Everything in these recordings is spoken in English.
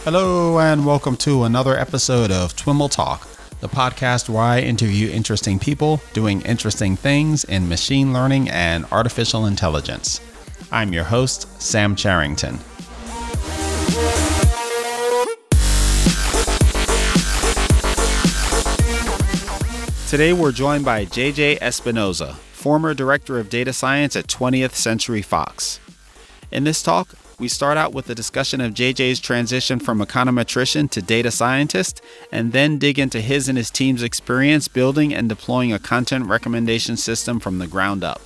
Hello and welcome to another episode of Twiml Talk, the podcast where I interview interesting people doing interesting things in machine learning and artificial intelligence. I'm your host, Sam Charrington. Today we're joined by JJ Espinoza, former Director of Data Science at 20th Century Fox. In this talk, we start out with a discussion of JJ's transition from econometrician to data scientist, and then dig into his and his team's experience building and deploying a content recommendation system from the ground up.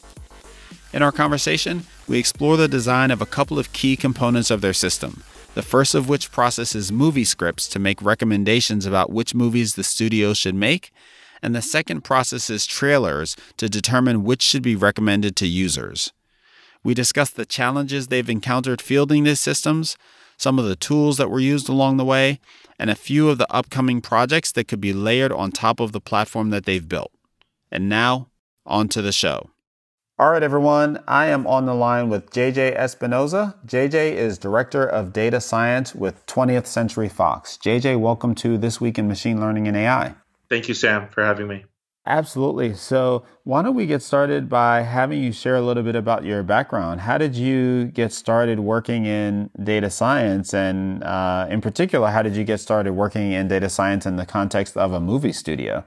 In our conversation, we explore the design of a couple of key components of their system, the first of which processes movie scripts to make recommendations about which movies the studio should make, and the second processes trailers to determine which should be recommended to users. We discuss the challenges they've encountered fielding these systems, some of the tools that were used along the way, and a few of the upcoming projects that could be layered on top of the platform that they've built. And now, on to the show. All right, everyone. I am on the line with JJ Espinoza. JJ is Director of Data Science with 20th Century Fox. JJ, welcome to This Week in Machine Learning and AI. Thank you, Sam, for having me. Absolutely. So why don't we get started by having you share a little bit about your background? How did you get started working in data science? And in particular, how did you get started working in data science in the context of a movie studio?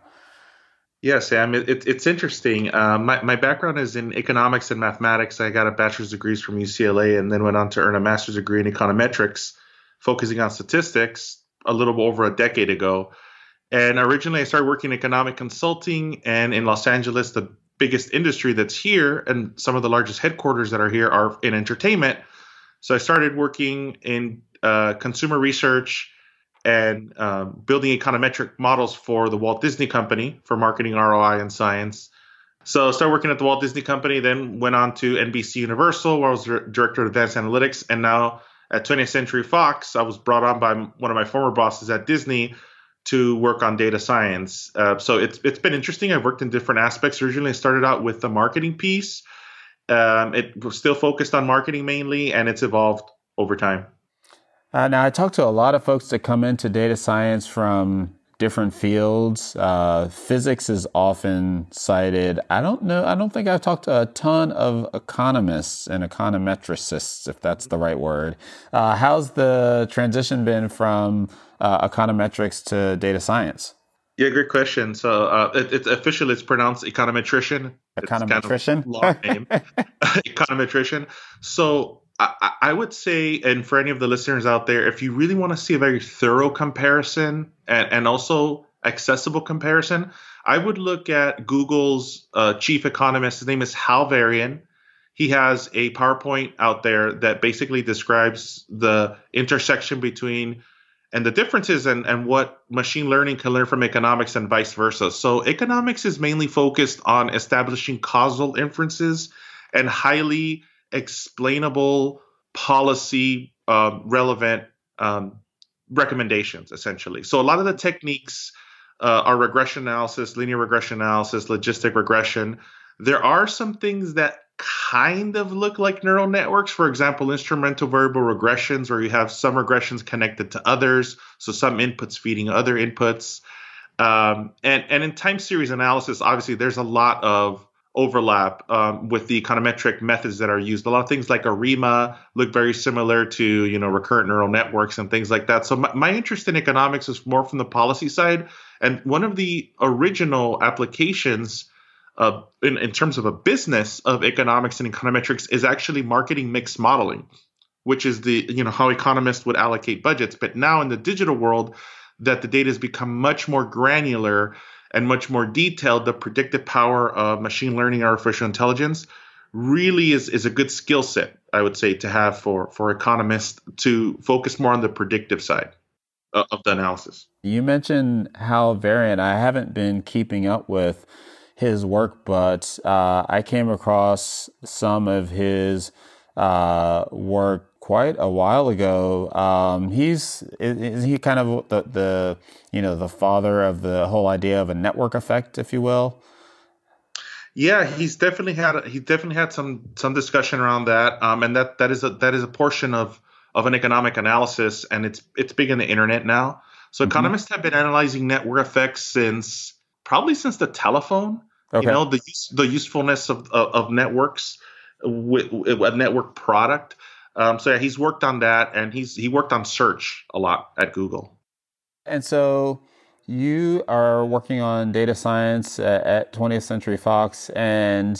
Yeah, Sam, it's interesting. My background is in economics and mathematics. I got a bachelor's degree from UCLA and then went on to earn a master's degree in econometrics, focusing on statistics a little over a decade ago. And originally, I started working in economic consulting, and in Los Angeles, the biggest industry that's here and some of the largest headquarters that are here are in entertainment. So I started working in consumer research and building econometric models for the Walt Disney Company for marketing, ROI, and science. So I started working at the Walt Disney Company, then went on to NBC Universal, where I was Director of Advanced Analytics. And now at 20th Century Fox, I was brought on by one of my former bosses at Disney to work on data science. So it's been interesting. I've worked in different aspects. Originally, I started out with the marketing piece. It was still focused on marketing mainly, and it's evolved over time. Now, I talk to a lot of folks that come into data science from different fields. Physics is often cited. I don't think I've talked to a ton of economists and econometricists, if that's the right word. How's the transition been from econometrics to data science? Yeah, great question. So it's officially it's pronounced econometrician. Econometrician? It's kind of a long name. Econometrician. So I would say, and for any of the listeners out there, if you really want to see a very thorough comparison and also accessible comparison, I would look at Google's chief economist. His name is Hal Varian. He has a PowerPoint out there that basically describes the intersection between and the differences and what machine learning can learn from economics and vice versa. So economics is mainly focused on establishing causal inferences and highly explainable policy relevant recommendations, essentially. So a lot of the techniques are regression analysis, linear regression analysis, logistic regression. There are some things that kind of look like neural networks. For example, instrumental variable regressions, where you have some regressions connected to others, so some inputs feeding other inputs. And in time series analysis, obviously, there's a lot of overlap with the econometric methods that are used. A lot of things like ARIMA look very similar to, recurrent neural networks and things like that. So my interest in economics is more from the policy side. And one of the original applications in terms of a business of economics and econometrics is actually marketing mix modeling, which is how economists would allocate budgets. But now in the digital world, that the data has become much more granular and much more detailed, the predictive power of machine learning, artificial intelligence really is a good skill set, I would say, to have for economists to focus more on the predictive side of the analysis. You mentioned Hal Varian. I haven't been keeping up with his work, but I came across some of his work quite a while ago. Is he kind of the father of the whole idea of a network effect, if you will? Yeah, he's definitely had some discussion around that, and that is a portion of of an economic analysis, and it's big in the internet now. So economists have been analyzing network effects probably since the telephone. Okay. You know, the usefulness of networks with a network product. So yeah, he's worked on that, and he worked on search a lot at Google. And so you are working on data science at 20th Century Fox, and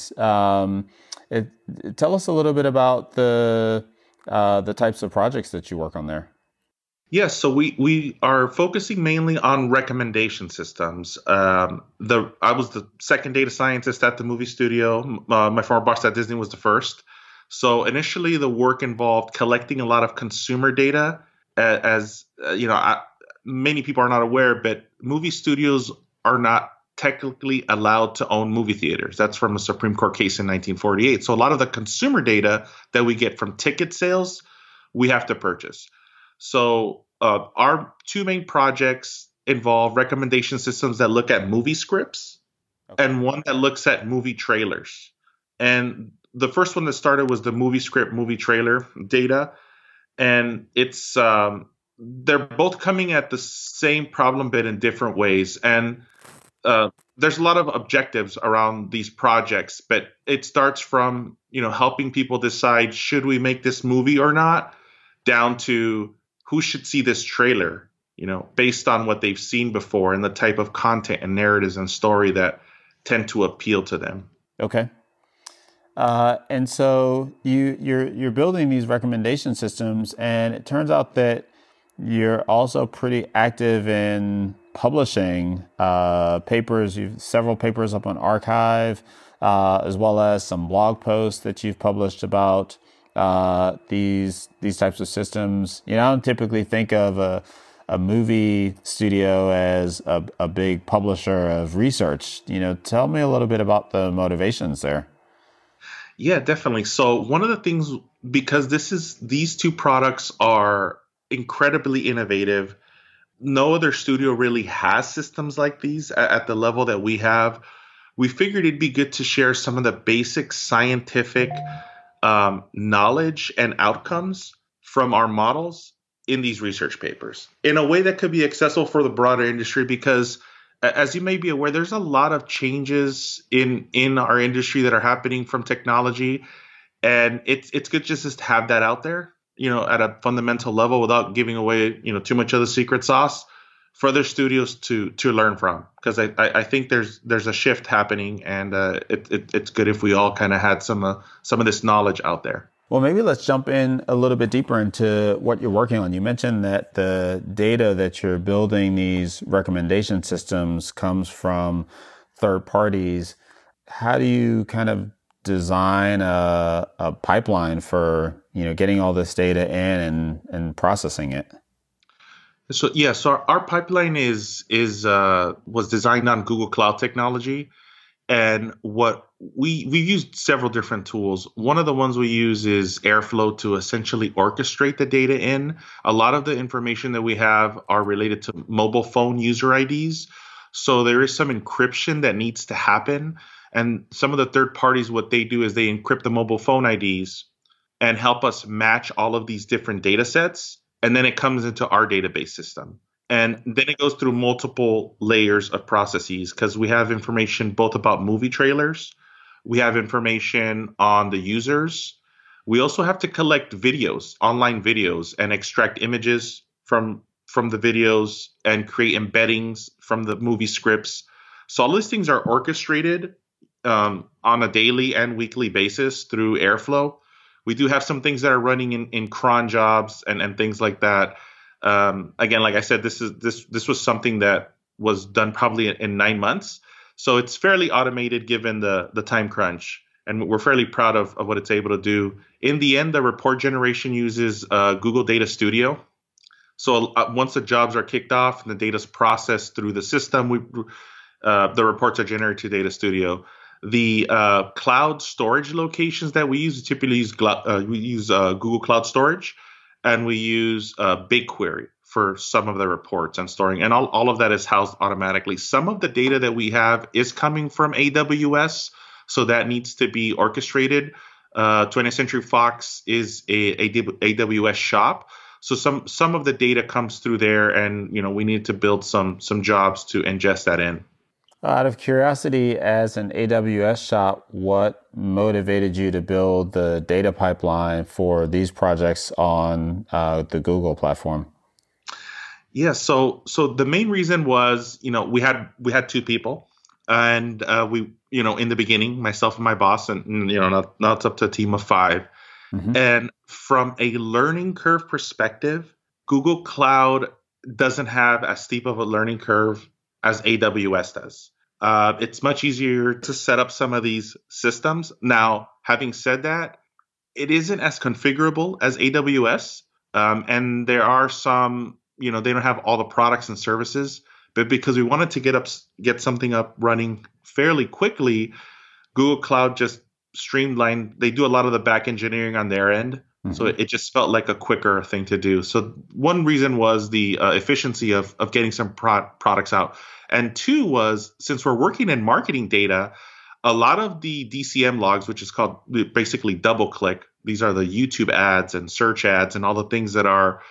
tell us a little bit about the types of projects that you work on there. Yes, so we are focusing mainly on recommendation systems. I was the second data scientist at the movie studio. My former boss at Disney was the first. So initially, the work involved collecting a lot of consumer data. As you know, many people are not aware, but movie studios are not technically allowed to own movie theaters. That's from a Supreme Court case in 1948. So a lot of the consumer data that we get from ticket sales, we have to purchase. So our two main projects involve recommendation systems that look at movie scripts and one that looks at movie trailers. And the first one that started was the movie script, movie trailer data. And it's they're both coming at the same problem, but in different ways. And there's a lot of objectives around these projects, but it starts from, helping people decide, should we make this movie or not, down to who should see this trailer, based on what they've seen before and the type of content and narratives and story that tend to appeal to them. Okay. And so you're building these recommendation systems, and it turns out that you're also pretty active in publishing papers. You've several papers up on arXiv, as well as some blog posts that you've published about these types of systems. I don't typically think of a movie studio as a big publisher of research. Tell me a little bit about the motivations there. Yeah, definitely. So one of the things, because these two products are incredibly innovative, no other studio really has systems like these at the level that we have. We figured it'd be good to share some of the basic scientific knowledge and outcomes from our models in these research papers in a way that could be accessible for the broader industry, because as you may be aware, there's a lot of changes in our industry that are happening from technology, and it's good just to have that out there, at a fundamental level without giving away, too much of the secret sauce for other studios to learn from. Because I think there's a shift happening, and it's good if we all kind of had some of this knowledge out there. Well, maybe let's jump in a little bit deeper into what you're working on. You mentioned that the data that you're building these recommendation systems comes from third parties. How do you kind of design a pipeline for, getting all this data in and processing it? So our pipeline was designed on Google Cloud technology. And what we've used several different tools. One of the ones we use is Airflow to essentially orchestrate the data in. A lot of the information that we have are related to mobile phone user IDs. So there is some encryption that needs to happen. And some of the third parties, what they do is they encrypt the mobile phone IDs and help us match all of these different data sets. And then it comes into our database system. And then it goes through multiple layers of processes, because we have information both about movie trailers. We have information on the users. We also have to collect videos, online videos, and extract images from the videos and create embeddings from the movie scripts. So all these things are orchestrated on a daily and weekly basis through Airflow. We do have some things that are running in cron jobs and things like that. Again, like I said, this was something that was done probably in 9 months. So it's fairly automated given the time crunch. And we're fairly proud of what it's able to do. In the end, the report generation uses Google Data Studio. So once the jobs are kicked off and the data is processed through the system, the reports are generated to Data Studio. The cloud storage locations that we use, typically use Google Cloud Storage. And we use BigQuery for some of the reports and storing. And all of that is housed automatically. Some of the data that we have is coming from AWS, so that needs to be orchestrated. 20th Century Fox is a AWS shop. So some of the data comes through there, and we need to build some jobs to ingest that in. Out of curiosity, as an AWS shop, what motivated you to build the data pipeline for these projects on the Google platform? Yeah, so the main reason was, we had two people, and we, in the beginning, myself and my boss, and now it's up to a team of 5. Mm-hmm. And from a learning curve perspective, Google Cloud doesn't have as steep of a learning curve as AWS does. It's much easier to set up some of these systems. Now, having said that, it isn't as configurable as AWS, and there are some. They don't have all the products and services, but because we wanted to get something up running fairly quickly, Google Cloud just streamlined. They do a lot of the back engineering on their end, so it just felt like a quicker thing to do. So one reason was the efficiency of getting some products out, and two was, since we're working in marketing data, a lot of the DCM logs, which is called basically DoubleClick. These are the YouTube ads and search ads and all the things that are,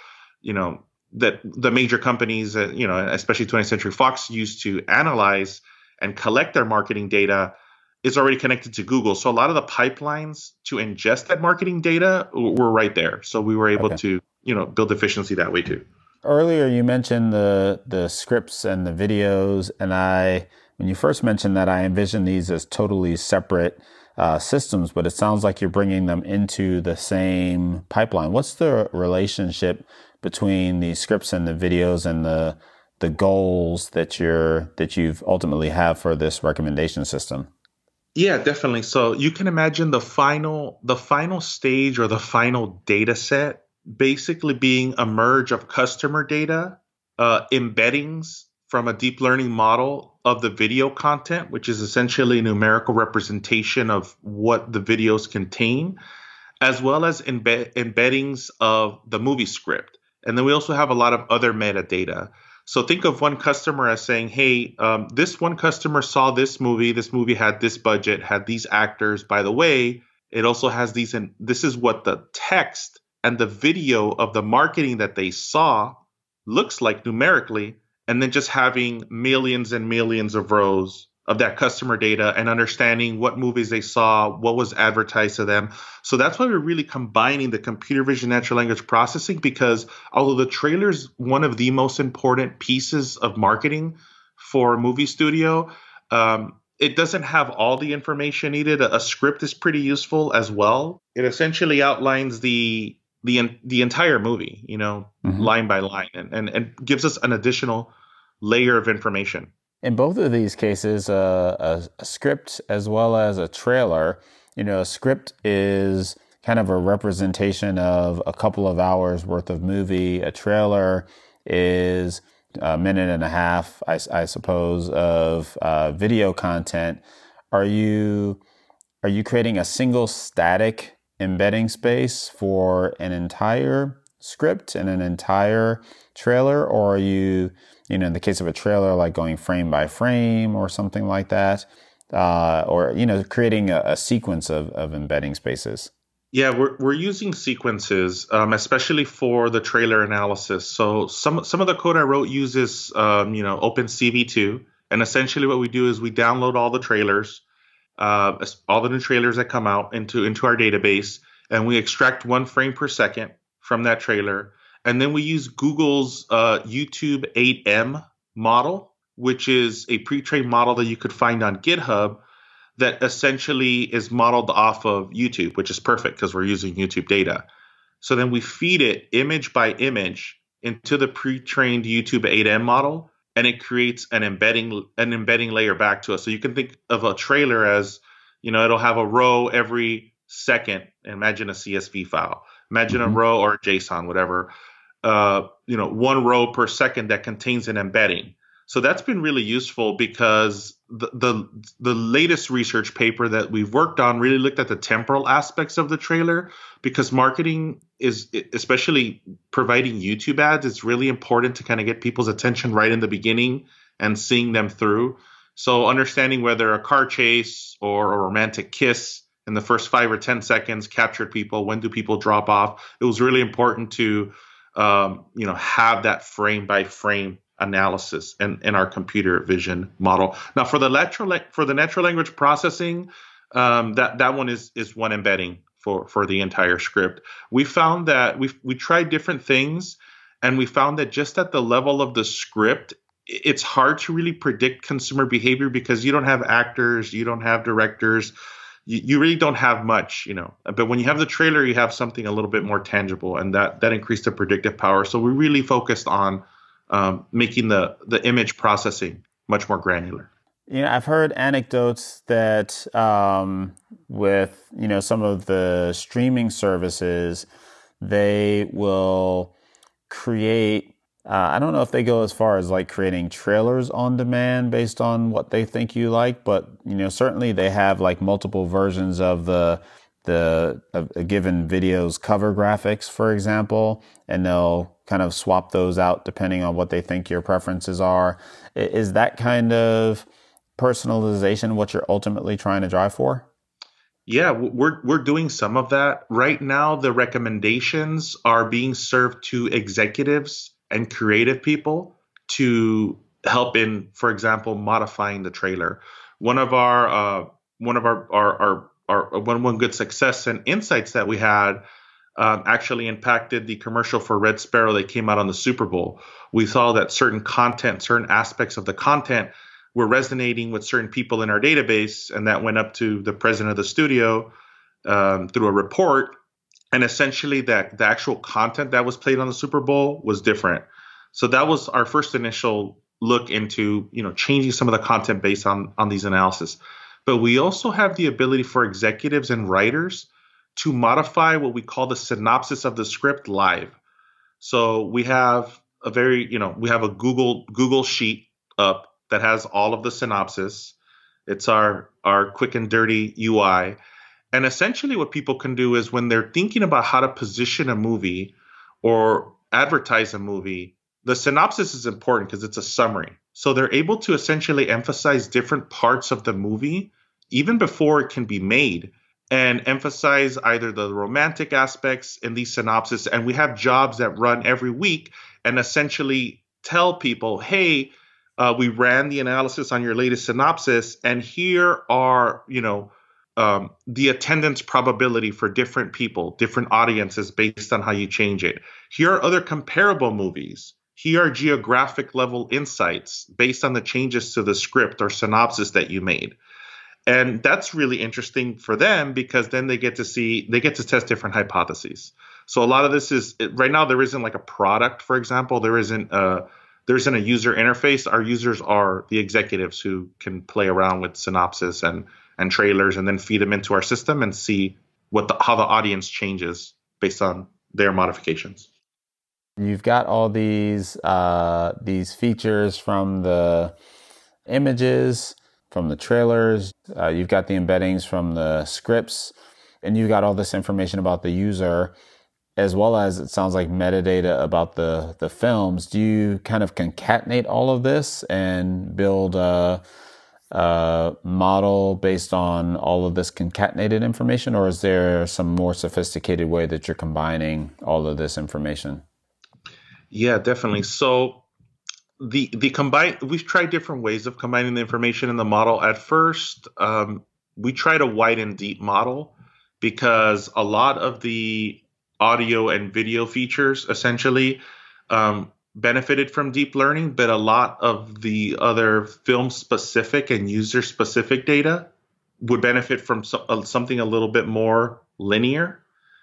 that the major companies, especially 20th Century Fox, used to analyze and collect their marketing data, is already connected to Google. So a lot of the pipelines to ingest that marketing data were right there. So we were able to, build efficiency that way too. Earlier, you mentioned the scripts and the videos, and when you first mentioned that, I envisioned these as totally separate systems, but it sounds like you're bringing them into the same pipeline. What's the relationship between the scripts and the videos and the goals that you've ultimately have for this recommendation system? Yeah, definitely. So you can imagine the final stage or the final data set basically being a merge of customer data, embeddings from a deep learning model of the video content, which is essentially a numerical representation of what the videos contain, as well as embeddings of the movie script. And then we also have a lot of other metadata. So think of one customer as saying, hey, this one customer saw this movie. This movie had this budget, had these actors. By the way, it also has these, and this is what the text and the video of the marketing that they saw looks like numerically. And then just having millions and millions of rows of that customer data and understanding what movies they saw, what was advertised to them. So that's why we're really combining the computer vision natural language processing, because although the trailer is one of the most important pieces of marketing for a movie studio, it doesn't have all the information needed. A script is pretty useful as well. It essentially outlines the entire movie, line by line, and gives us an additional layer of information. In both of these cases, a script as well as a trailer, a script is kind of a representation of a couple of hours worth of movie. A trailer is a minute and a half, I suppose, of video content. Are you creating a single static embedding space for an entire script and an entire trailer, or are you, in the case of a trailer, like going frame by frame or something like that, or creating a sequence of embedding spaces? Yeah, we're using sequences, especially for the trailer analysis. So some of the code I wrote uses OpenCV2, and essentially what we do is we download all the trailers, all the new trailers that come out into our database, and we extract 1 frame per second from that trailer. And then we use Google's YouTube 8M model, which is a pre-trained model that you could find on GitHub that essentially is modeled off of YouTube, which is perfect because we're using YouTube data. So then we feed it image by image into the pre-trained YouTube 8M model, and it creates an embedding layer back to us. So you can think of a trailer as, it'll have a row every second. Imagine a CSV file. Imagine a row or a JSON, whatever. 1 row per second that contains an embedding. So that's been really useful because the latest research paper that we've worked on really looked at the temporal aspects of the trailer, because marketing is, especially providing YouTube ads, it's really important to kind of get people's attention right in the beginning and seeing them through. So understanding whether a car chase or a romantic kiss in the first 5 or 10 seconds captured people. When do people drop off? It was really important to have that frame by frame analysis in our computer vision model. Now for the natural language processing, that one is one embedding for the entire script. We found that we tried different things, and we found that just at the level of the script, it's hard to really predict consumer behavior because you don't have actors, you don't have directors, you really don't have much, But when you have the trailer, you have something a little bit more tangible, and that increased the predictive power. So we really focused on making the image processing much more granular. I've heard anecdotes that with some of the streaming services, they will create. I don't know if they go as far as like creating trailers on demand based on what they think you like, but certainly they have like multiple versions of of a given video's cover graphics, for example, and they'll kind of swap those out depending on what they think your preferences are. Is that kind of personalization what you're ultimately trying to drive for? Yeah, we're doing some of that right now. The recommendations are being served to executives and creative people to help in, for example, modifying the trailer. One good success and insights that we had actually impacted the commercial for Red Sparrow that came out on the Super Bowl. We saw that certain aspects of the content were resonating with certain people in our database, and that went up to the president of the studio through a report. And essentially that the actual content that was played on the Super Bowl was different. So that was our first initial look into, changing some of the content based on these analysis. But we also have the ability for executives and writers to modify what we call the synopsis of the script live. So we have a Google sheet up that has all of the synopsis. It's our quick and dirty UI. And essentially what people can do is when they're thinking about how to position a movie or advertise a movie, the synopsis is important because it's a summary. So they're able to essentially emphasize different parts of the movie even before it can be made, and emphasize either the romantic aspects in these synopsis. And we have jobs that run every week and essentially tell people, hey, we ran the analysis on your latest synopsis, and here are, the attendance probability for different people, different audiences based on how you change it. Here are other comparable movies. Here are geographic level insights based on the changes to the script or synopsis that you made. And that's really interesting for them because then they get to test different hypotheses. So a lot of this is right now, there isn't like a product, for example, there isn't a user interface. Our users are the executives who can play around with synopsis and trailers and then feed them into our system and see how the audience changes based on their modifications. You've got all these features from the images, from the trailers. You've got the embeddings from the scripts, and you've got all this information about the user, as well as it sounds like metadata about the films. Do you kind of concatenate all of this and build a model based on all of this concatenated information, or is there some more sophisticated way that you're combining all of this information? Yeah, definitely. So we've tried different ways of combining the information in the model. At first, we tried a wide and deep model because a lot of the audio and video features essentially benefited from deep learning, but a lot of the other film specific and user specific data would benefit from something a little bit more linear.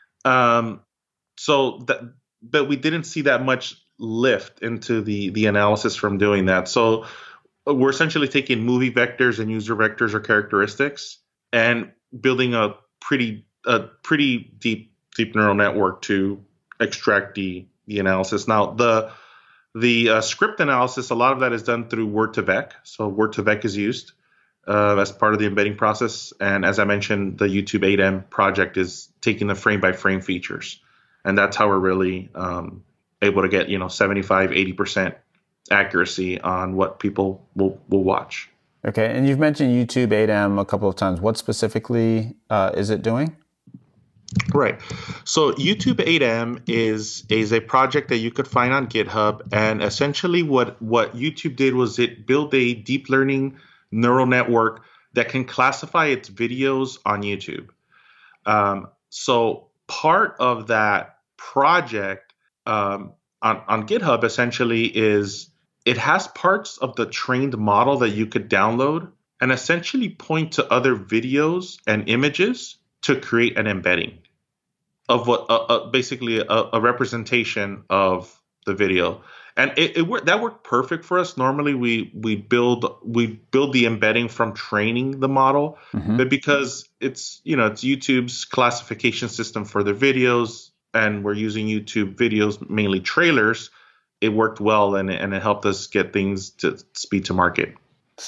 But we didn't see that much lift into the analysis from doing that. So we're essentially taking movie vectors and user vectors or characteristics and building a pretty deep neural network to extract the analysis. Now the script analysis, a lot of that is done through Word2Vec. So Word2Vec is used as part of the embedding process. And as I mentioned, the YouTube 8M project is taking the frame by frame features. And that's how we're really able to get 75-80% accuracy on what people will watch. Okay, and you've mentioned YouTube 8M a couple of times. What specifically is it doing? Right. So YouTube 8M is a project that you could find on GitHub, and essentially what YouTube did was it built a deep learning neural network that can classify its videos on YouTube. So part of that project on GitHub essentially is it has parts of the trained model that you could download and essentially point to other videos and images to create an embedding of what basically a representation of the video. And that worked perfect for us. Normally we build the embedding from training the model, but because it's YouTube's classification system for their videos, and we're using YouTube videos, mainly trailers, it worked well, and it helped us get things to speed to market.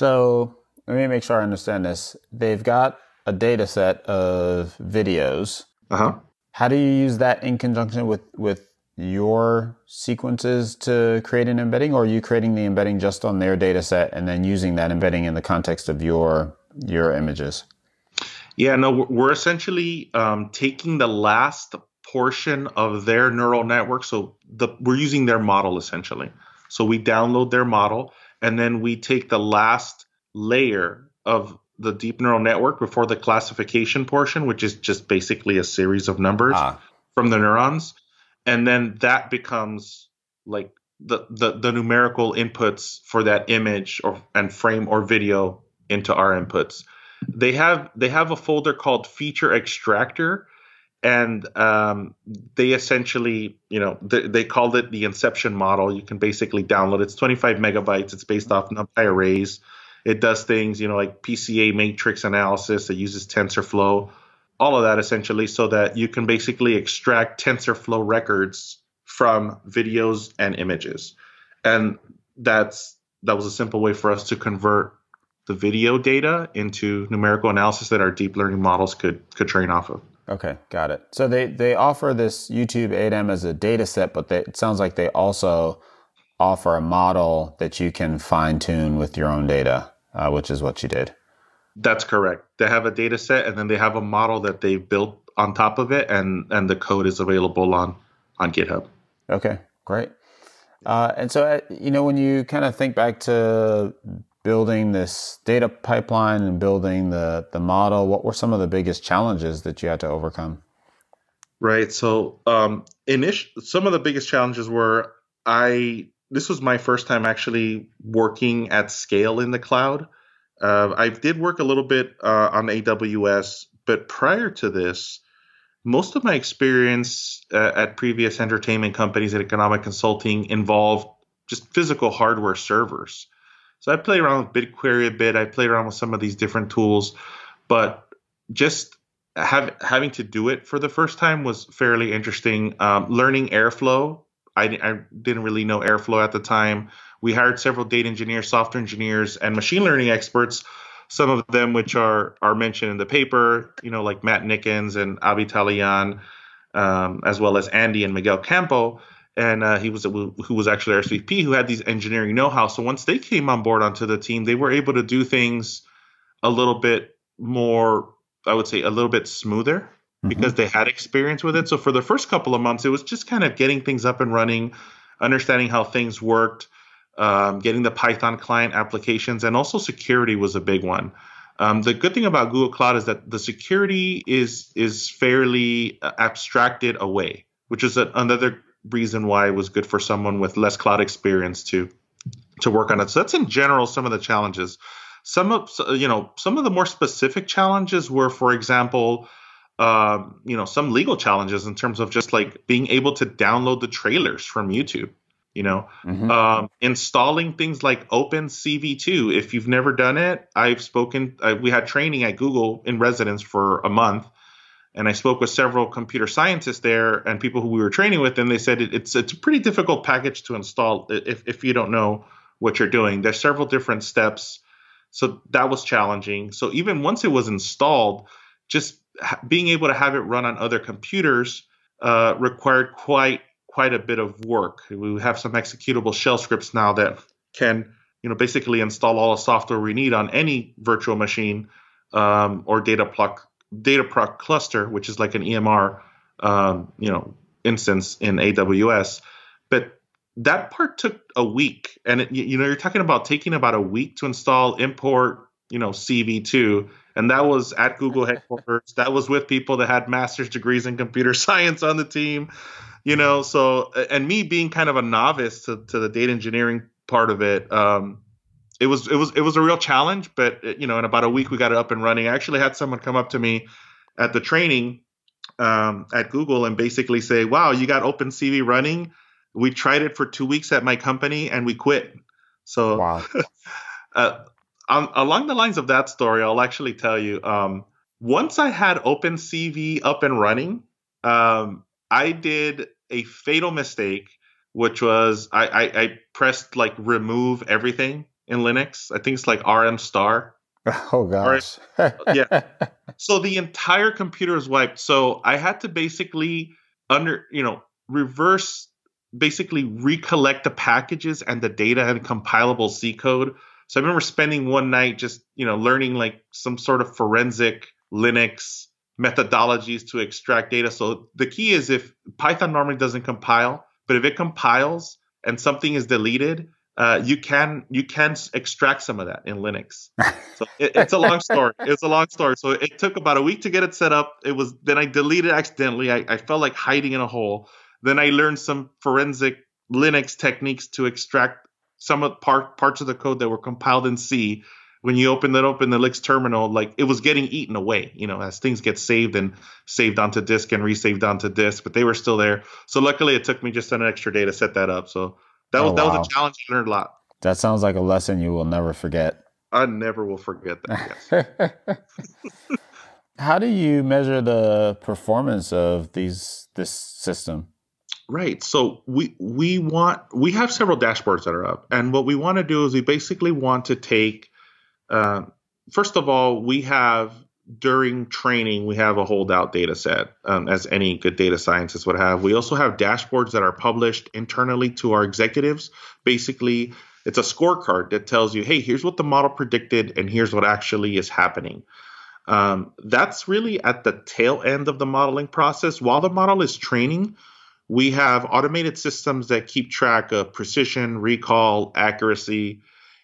So let me make sure I understand this. They've got a data set of videos. How do you use that in conjunction with your sequences to create an embedding, or are you creating the embedding just on their data set and then using that embedding in the context of your images? Yeah, no, we're essentially taking the last portion of their neural network. So we're using their model essentially. So we download their model, and then we take the last layer of the deep neural network before the classification portion, which is just basically a series of numbers from the neurons. And then that becomes like the numerical inputs for that image and frame or video into our inputs. They have a folder called Feature Extractor, and they essentially, they called it the Inception model. You can basically download it. It's 25 megabytes. It's based off NumPy arrays. It does things, like PCA matrix analysis. It uses TensorFlow, all of that essentially, so that you can basically extract TensorFlow records from videos and images. And that was a simple way for us to convert the video data into numerical analysis that our deep learning models could train off of. Okay, got it. So they offer this YouTube 8M as a data set, but it sounds like they also offer a model that you can fine tune with your own data, which is what you did. That's correct. They have a data set, and then they have a model that they built on top of it, and the code is available on GitHub. Okay, great. And so, when you kind of think back to building this data pipeline and building the model, what were some of the biggest challenges that you had to overcome? Right. So some of the biggest challenges were this was my first time actually working at scale in the cloud. I did work a little bit on AWS, but prior to this, most of my experience at previous entertainment companies at Economic Consulting involved just physical hardware servers. So I played around with BigQuery a bit. I played around with some of these different tools, but just having to do it for the first time was fairly interesting. Learning Airflow. I didn't really know Airflow at the time. We hired several data engineers, software engineers, and machine learning experts, some of them which are mentioned in the paper, like Matt Nickens and Avi Talian, as well as Andy and Miguel Campo. And who was actually our SVP, who had these engineering know-how. So once they came on board onto the team, they were able to do things a little bit more, I would say, a little bit smoother because they had experience with it. So for the first couple of months, it was just kind of getting things up and running, understanding how things worked, getting the Python client applications, and also security was a big one. The good thing about Google Cloud is that the security is fairly abstracted away, which is another reason why it was good for someone with less cloud experience to work on it. So that's in general some of the challenges. Some of the more specific challenges were, for example, some legal challenges in terms of just like being able to download the trailers from YouTube. Installing things like OpenCV2. If you've never done it, we had training at Google in residence for a month. And I spoke with several computer scientists there and people who we were training with, and they said it's a pretty difficult package to install if you don't know what you're doing. There's several different steps. So that was challenging. So even once it was installed, just being able to have it run on other computers required quite a bit of work. We have some executable shell scripts now that can basically install all the software we need on any virtual machine or Dataproc cluster, which is like an EMR, instance in AWS. But that part took a week, and you're talking about taking about a week to install, import, CV2, and that was at Google headquarters. That was with people that had master's degrees in computer science on the team, So, and me being kind of a novice to the data engineering part of it, it was a real challenge. But in about a week we got it up and running. I actually had someone come up to me at the training at Google and basically say, "Wow, you got OpenCV running? We tried it for 2 weeks at my company and we quit." So, wow. Along the lines of that story, I'll actually tell you. Once I had OpenCV up and running, I did a fatal mistake, which was I pressed like remove everything in Linux. I think it's like RM star. Oh gosh. Yeah. So the entire computer is wiped. So I had to basically reverse, basically recollect the packages and the data and compilable C code. So I remember spending one night just, learning like some sort of forensic Linux methodologies to extract data. So the key is, if Python normally doesn't compile, but if it compiles and something is deleted, you can extract some of that in Linux. So it's a long story. It's a long story. So it took about a week to get it set up. Then I deleted accidentally. I felt like hiding in a hole. Then I learned some forensic Linux techniques to extract some of parts of the code that were compiled in C. When you open the Linux terminal, like it was getting eaten away, as things get saved onto disk and resaved onto disk, but they were still there. So luckily it took me just an extra day to set that up. So that was a challenge. I learned a lot. That sounds like a lesson you will never forget. I never will forget that. Yes. How do you measure the performance of this system? Right. So we have several dashboards that are up, and what we want to do is we basically want to take, first of all, during training, we have a holdout data set, as any good data scientist would have. We also have dashboards that are published internally to our executives. Basically, it's a scorecard that tells you, hey, here's what the model predicted and here's what actually is happening. That's really at the tail end of the modeling process. While the model is training, we have automated systems that keep track of precision, recall, accuracy,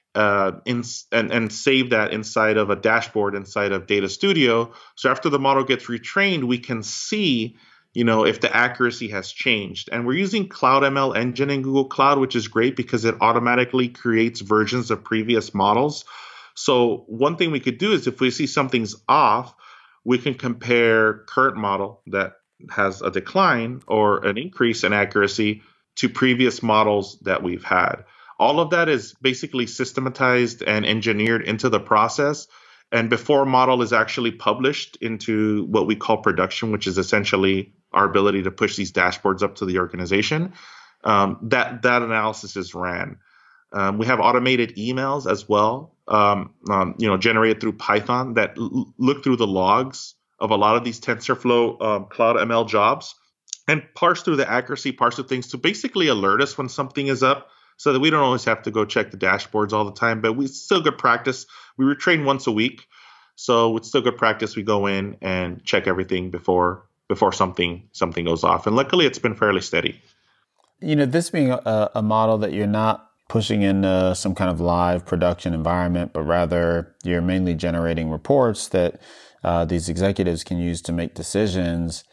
and save that inside of a dashboard inside of Data Studio. So after the model gets retrained, we can see, if the accuracy has changed. And we're using Cloud ML Engine in Google Cloud, which is great because it automatically creates versions of previous models. So one thing we could do is, if we see something's off, we can compare current model that has a decline or an increase in accuracy to previous models that we've had. All of that is basically systematized and engineered into the process. And before a model is actually published into what we call production, which is essentially our ability to push these dashboards up to the organization, that analysis is ran. We have automated emails as well, generated through Python that look through the logs of a lot of these TensorFlow Cloud ML jobs and parse through the accuracy, parse through things to basically alert us when something is up, so that we don't always have to go check the dashboards all the time. But it's still good practice. We retrain once a week, so it's still good practice. We go in and check everything before something goes off. And luckily, it's been fairly steady. This being a model that you're not pushing into some kind of live production environment, but rather you're mainly generating reports that these executives can use to make decisions.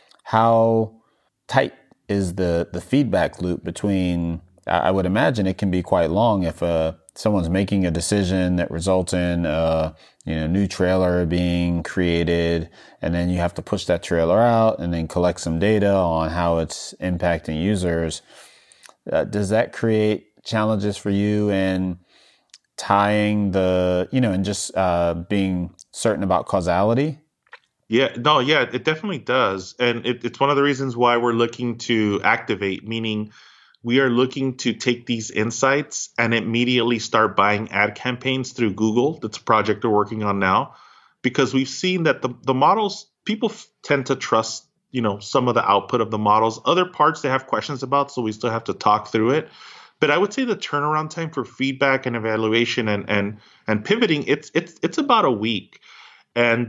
How tight is the feedback loop between? I would imagine it can be quite long if someone's making a decision that results in a new trailer being created, and then you have to push that trailer out and then collect some data on how it's impacting users. Does that create challenges for you in tying and just being certain about causality? Yeah, it definitely does. And it's one of the reasons why we're looking to activate, meaning we are looking to take these insights and immediately start buying ad campaigns through Google. That's a project we're working on now, because we've seen that the models, people tend to trust, some of the output of the models. Other parts they have questions about, so we still have to talk through it. But I would say the turnaround time for feedback and evaluation and pivoting, it's about a week. And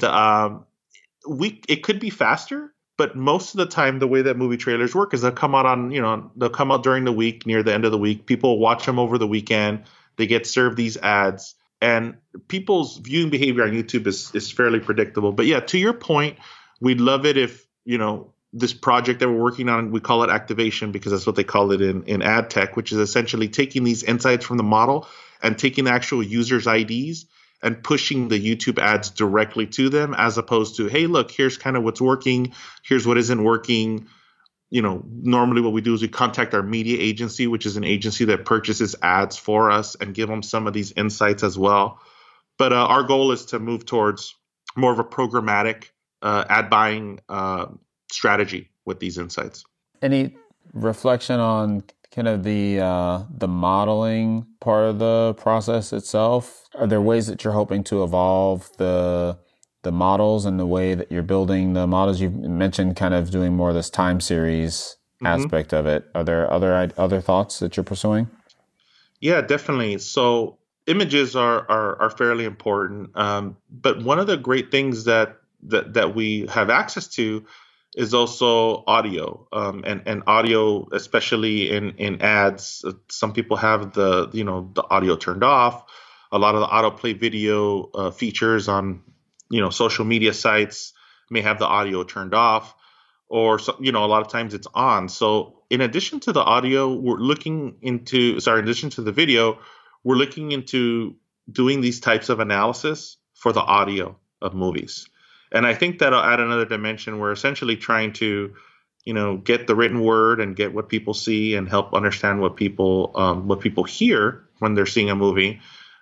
it could be faster, but most of the time, the way that movie trailers work is they'll come out during the week, near the end of the week. People watch them over the weekend. They get served these ads, and people's viewing behavior on YouTube is fairly predictable. But yeah, to your point, we'd love it if, this project that we're working on, we call it activation because that's what they call it in ad tech, which is essentially taking these insights from the model and taking the actual users' IDs and pushing the YouTube ads directly to them, as opposed to, hey, look, here's kind of what's working. Here's what isn't working. Normally what we do is we contact our media agency, which is an agency that purchases ads for us, and give them some of these insights as well. But our goal is to move towards more of a programmatic ad buying strategy with these insights. Any reflection on kind of the modeling part of the process itself? Are there ways that you're hoping to evolve the models and the way that you're building the models? You mentioned kind of doing more of this time series aspect of it. Are there other thoughts that you're pursuing? Yeah, definitely. So images are fairly important, but one of the great things that we have access to is also audio, and audio, especially in ads. Some people have the audio turned off. A lot of the autoplay video features on social media sites may have the audio turned off, or a lot of times it's on. So in addition to the audio, in addition to the video, we're looking into doing these types of analysis for the audio of movies. And I think that'll add another dimension. We're essentially trying to, get the written word and get what people see and help understand what people hear when they're seeing a movie,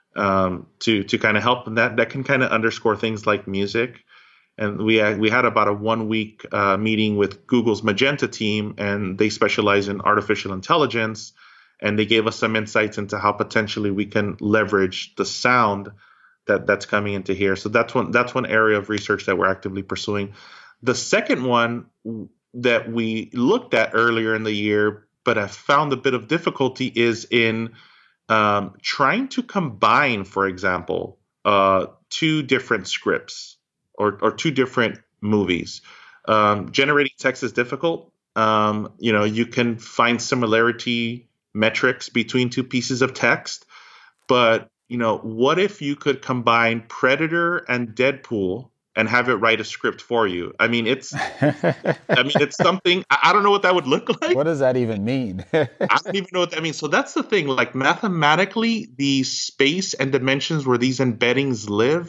to kind of help. And that can kind of underscore things like music. And we had about a 1 week meeting with Google's Magenta team, and they specialize in artificial intelligence. And they gave us some insights into how potentially we can leverage the sound that's coming into here. So that's one area of research that we're actively pursuing. The second one that we looked at earlier in the year, but I found a bit of difficulty, is in trying to combine, for example, two different scripts or two different movies. Generating text is difficult. You can find similarity metrics between two pieces of text, but what if you could combine Predator and Deadpool and have it write a script for you? I mean, it's something. I don't know what that would look like. What does that even mean? I don't even know what that means. So that's the thing. Like, mathematically, the space and dimensions where these embeddings live,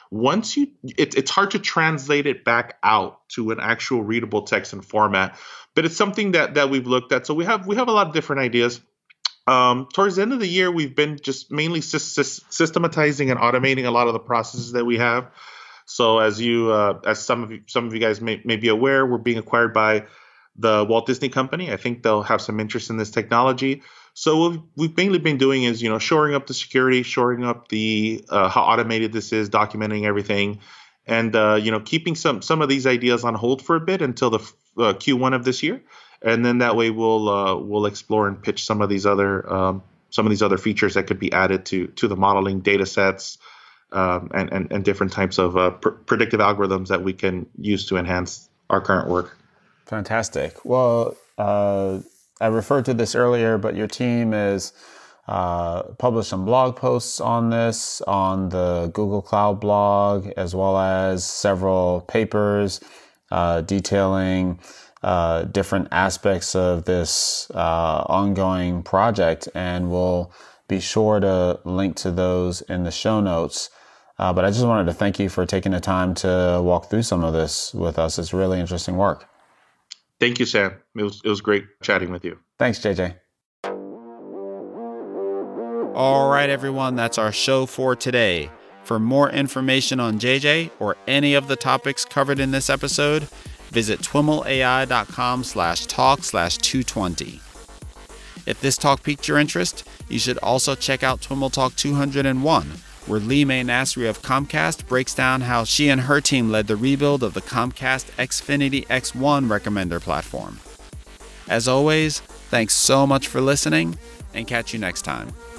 it's hard to translate it back out to an actual readable text and format. But it's something that we've looked at. So we have a lot of different ideas. Towards the end of the year, we've been just mainly systematizing and automating a lot of the processes that we have. So as some of you guys may be aware, we're being acquired by the Walt Disney Company. I think they'll have some interest in this technology. So what we've mainly been doing is, shoring up the security, shoring up the how automated this is, documenting everything, and keeping some of these ideas on hold for a bit until the Q1 of this year. And then that way we'll explore and pitch some of these other features that could be added to the modeling data sets, and different types of predictive algorithms that we can use to enhance our current work. Fantastic. Well, I referred to this earlier, but your team has published some blog posts on this on the Google Cloud blog, as well as several papers detailing different aspects of this ongoing project, and we'll be sure to link to those in the show notes. But I just wanted to thank you for taking the time to walk through some of this with us. It's really interesting work. Thank you, Sam. It was great chatting with you. Thanks, JJ. All right, everyone, that's our show for today. For more information on JJ or any of the topics covered in this episode, visit twimlai.com/talk/220. If this talk piqued your interest, you should also check out Twiml Talk 201, where Lee May Nasri of Comcast breaks down how she and her team led the rebuild of the Comcast Xfinity X1 recommender platform. As always, thanks so much for listening, and catch you next time.